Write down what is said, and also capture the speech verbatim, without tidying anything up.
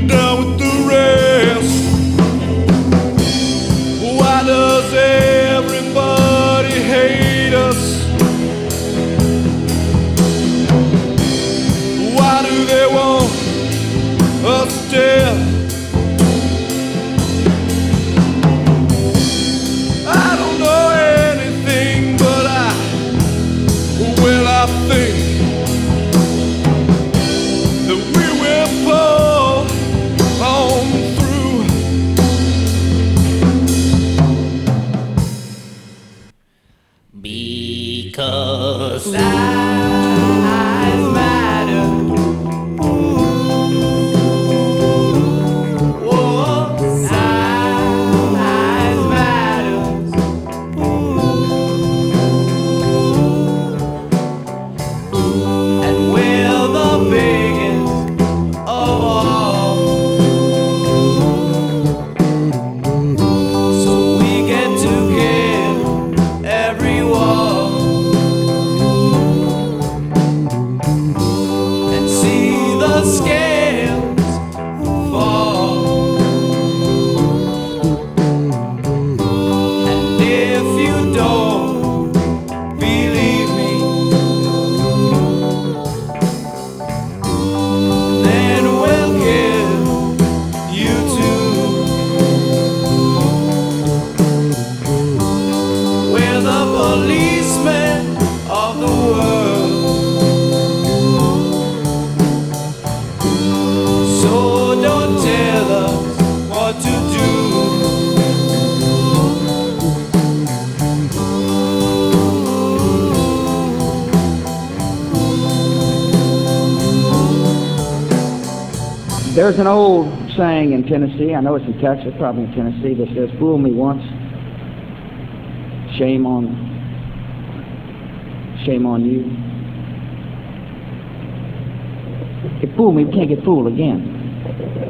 down with the rest. Why does everybody hate us? Why do they want us dead? I don't know anything, but I, well, I think that we will pull on through. Because size matter. Whoa, size matters. And we're the biggest of all. So we get to kill every wall and see the scales fall. And if you don't believe me, then we'll kill you too. We're the policemen of the world. So don't tell us what to do. There's an old saying in Tennessee, I know it's in Texas, probably in Tennessee, that says, fool me once, shame on, shame on you. If fool me, we can't get fooled again.